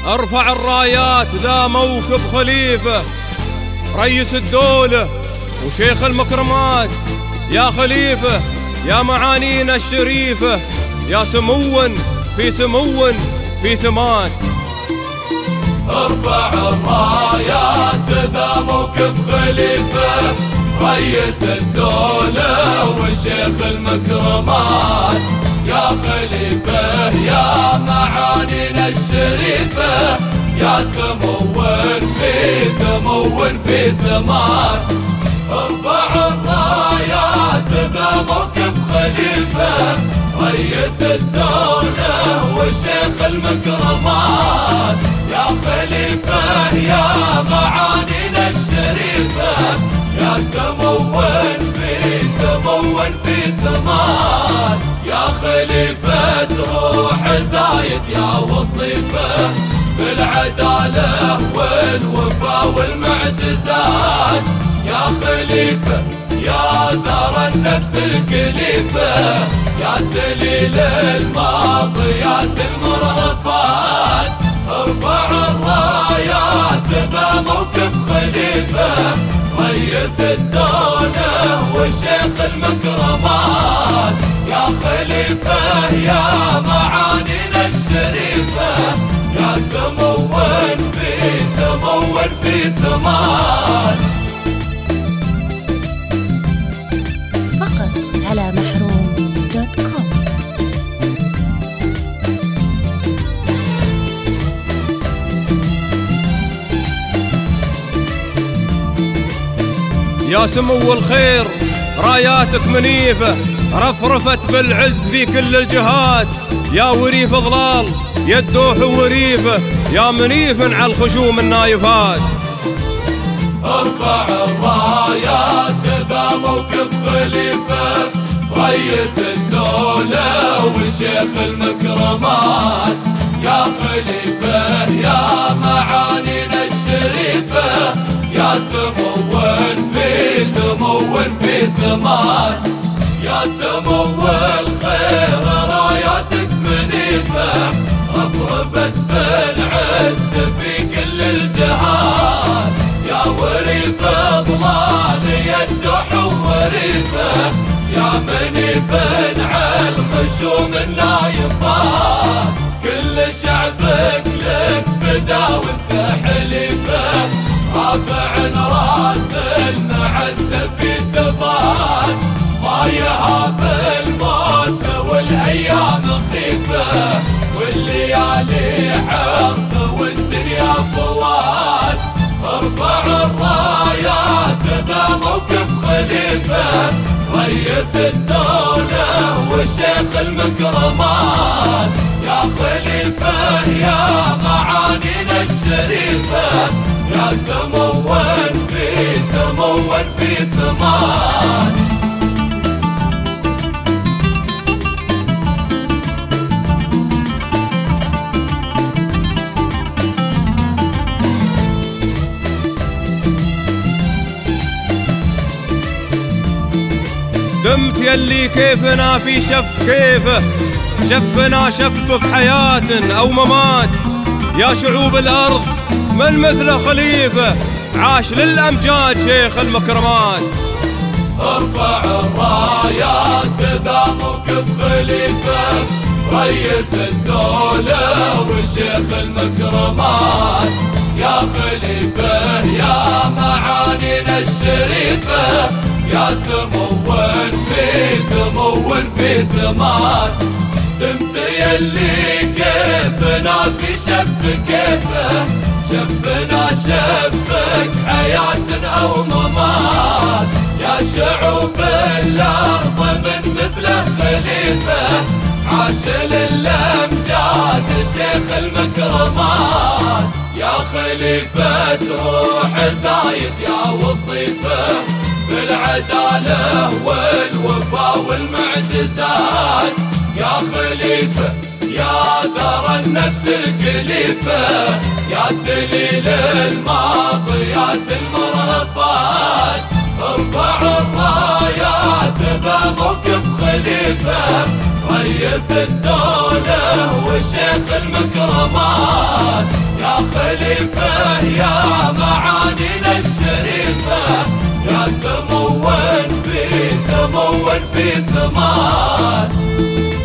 ارفع الرايات ذا موكب خليفة رئيس الدولة وشيخ المكرمات. يا خليفة يا معانينا الشريفة، يا سمو في سمو في سمات. ارفع الرايات ذا موكب خليفة رئيس الدولة وشيخ المكرمات. يا خليفة يا معانينا الشريفة، يا سمو في سمو في سمات. ارفع الرايات ذا موكب خليفة رئيس الدولة وشيخ المكرمات. يا خليفة يا معانينا الشريفة، يا سمو في سمو في سمات. يا خليفة روح زايد يا وصيفة بالعدالة والوفا والمعجزات. يا خليفة يا ذر النفس الكليفة، يا سليل الماضيات المرهفات. ارفع الرايات ذا موكب خليفة رئيس الدولة وشيخ المكرمات. يا خليفة يا معانينا الشريفة، يا سمو في سمو في سمات. فقط على محروم.com. يا سمو الخير راياتك منيفة رفرفت بالعز في كل الجهات. يا وريف ظلال يا الدوح وريفة، يا منيف على الخشوم النايفات. ارفع الرايات ذا موكب خليفة رئيس الدولة وشيخ المكرمات. يا خليفة يا معانينا الشريفة، يا سمو في سمو في سمات. يا سمو الخير راياتك منيفة رفرفت بالعز في كل الجهات. يا وريف ضلال يا الدح وريفة، يا منيف على الخشوم النايفات. كل شعبك لك فدا وانت حليفة، رافع راس المعزة في ثبات. ما يهاب الموت والايام خيفة، والليالي حق والدنيا فوات. ارفع الرايات ذا موكب خليفة رئيس الدولة وشيخ المكرمات. يا خليفة يا معانينا الشريفة، يا سمو في سمو في سمات. دمت يلي كيفنا في شف كيفه، شفنا شفك حياة أو ممات. يا شعوب الأرض من مثل خليفة، عاش للأمجاد شيخ المكرمات. ارفع الرايات ذا موكب خليفة رئيس الدولة وشيخ المكرمات. يا خليفة يا معانينا الشريفة، يا سمو في سمو في سمات. دمت يلي كيفنا في شف كيفه، شفنا شفك حياة أو ممات. يا شعوب الأرض من مثله خليفة، عاش للأمجاد شيخ المكرمات. يا خليفة روح زايد يا وصيفة بالعدالة والوفا والمعجزات. يا خليفة يا ذر النفس الكليفة، يا سليل الماضيات المرهفات. ارفع الرايات ذا موكب خليفة رئيس الدولة وشيخ المكرمات. يا خليفة يا معانينا الشريفة، يا سمو في سمو في سمات.